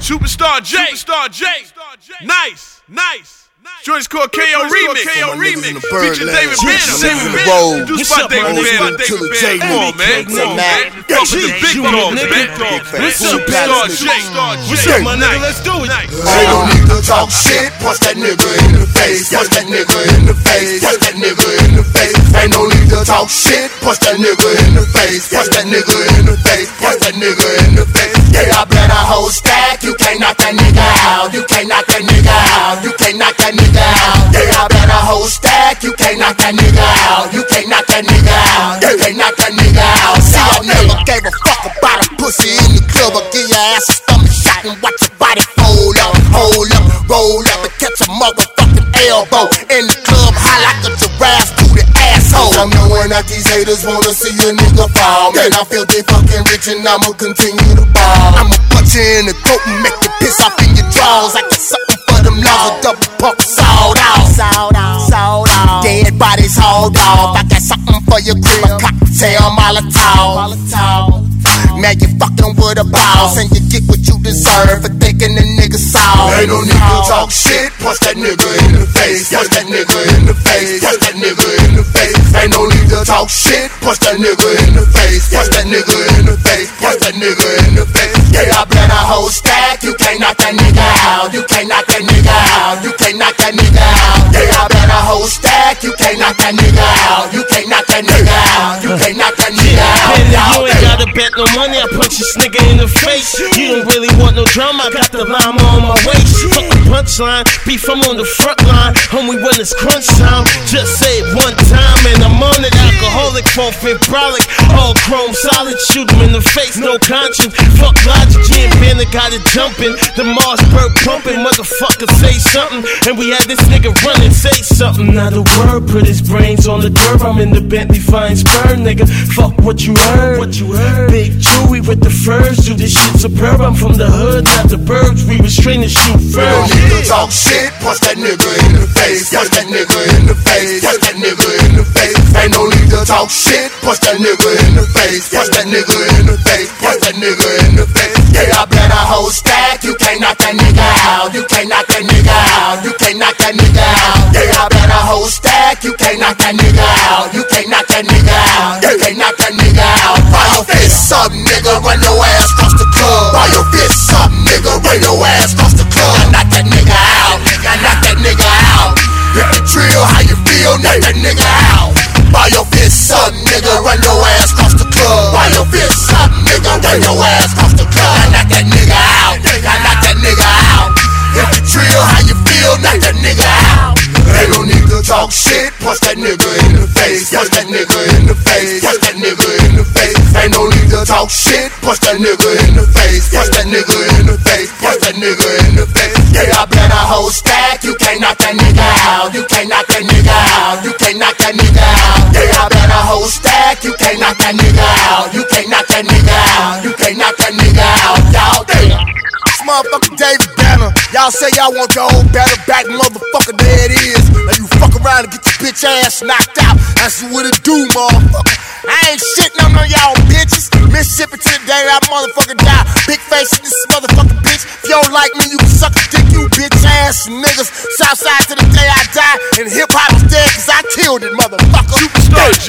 Superstar J. Nice. Joint's called KO Remix. Featuring David Banner. Produced by David Banner. Come on, man. Fuck with the big dogs, man. Superstar J. What's up, my nigga? Let's do it. Ain't no need to talk shit. Punch that nigga in the face. Punch that nigga in the face. Punch that nigga in the face. Ain't no need to talk shit. Punch that nigga in the face. Punch that nigga in the face. Punch that nigga in the face. Yeah, I bet a whole stack. You can't knock that nigga out. You can't knock that nigga out. You can't knock that nigga out. Yeah, I bet a whole stack. You can't knock that nigga out. You can't knock that nigga out. You can't knock that nigga out. See, I never gave a fuck about a pussy in the club. I'll give your ass a stomach shot and watch your body fold up, hold up, roll up and catch a motherfucking elbow in the club. High like a giraffe to the asshole. I'm knowing that these haters wanna see a nigga fall. Man, I feel they fucking rich and I'ma continue to ball. I'ma put you in the coat and make you piss off in your drawers. I got something for them laws, a double pump sold out. Dead bodies hauled off. I got something for your crib, a cocktail Molotov. Now you fucking with a boss and you get what you deserve for thinking the nigga soft. Ain't no need to talk shit. Punch that nigga in the face. Punch that nigga in the face. Punch that nigga in the face. Ain't no need to talk shit. Punch that nigga in the face. Punch that nigga in the face. Punch that nigga in the face. Yeah, I bet a whole stack. You can't knock that nigga out. You can't knock that nigga out. You can't knock that nigga out. Yeah, I bet a whole stack. You can't knock that nigga out. You can't knock that nigga out. You can't knock that nigga out. You ain't gotta bet no money. I punch this nigga in the face. You don't really want no drama. I got the llama on my waist. Fuck the punchline. Beef, I'm on the front line. Homie, when it's crunch time, just say it one time and I'm on it. Alcoholic, forfeit, brolic, all chrome solid. Shoot him in the face, no conscience. Fuck logic, G and Banner got it jumping. The Marsburg pumping, motherfucker say something. And we had this nigga running, say something. Not a word, put his brains on the curb. I'm in the Bentley flying spur, nigga. Fuck what you heard. Big Chewy with the furs, do this shit superb. I'm from the hood, not the burbs. We was trained to shoot first. Don't need to talk shit. Punch that nigga in the face. Punch that nigga in the face. Punch that nigga in the face. Ain't no need to talk shit. Punch that nigga in the face. Punch that nigga in the face. Punch that nigga in the face. Yeah, I bet a whole stack. You can't knock that nigga out. You can't knock that nigga out. You can't knock that nigga out. Yeah, I bet a whole stack. You can't knock that nigga out. You can't knock that nigga out. You can't knock that nigga out. Buy your fist up, nigga. Run your ass across the club. Buy your fist up, nigga. Run your ass across the club. I knock that nigga out. I knock that nigga out. Hit the drill, how you feel? Knock that nigga out. Buy your fist up, nigga. Run your ass across the club. Buy your fist up, nigga. Run your ass across the club. I knock that nigga out. I knock that nigga out. Hit the drill, how you feel? Knock that nigga out. Ain't no need to talk shit. Punch that nigga in the face. Punch that nigga in the face. Punch that nigga in the face. Ain't no need to talk shit. Punch that nigga in the face. Punch that nigga in the face. Punch that nigga in the face. Yeah, I bet a whole stack. You can't knock that nigga out. You can't knock that nigga out. You can't knock that nigga out. Yeah, I bet a whole stack. You can't knock that nigga out. You can't knock that nigga out. You can't knock that nigga out. Y'all damn. This motherfucker David Banner. Y'all say y'all want your old better back, motherfucker. There it is. Now you fuck around and get your bitch ass knocked out. That's what it do, motherfucker. I ain't shitting on none of y'all bitches. Mississippi to the day that motherfucker die. Big face in this motherfucking bitch. If you don't like me, you can suck a dick, you bitch ass niggas. Southside to the day I die. And hip hop is dead cause I killed it, motherfucker. Superstar J.